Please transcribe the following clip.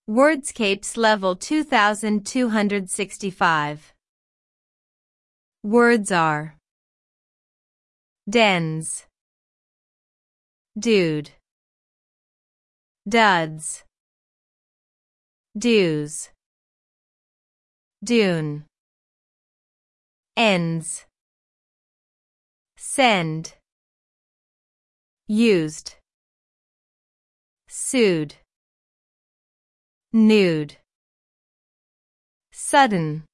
Wordscapes Level 2265. Words are dens, dude, duds, dues, dune, ends, send, used, sued, nude, sudden,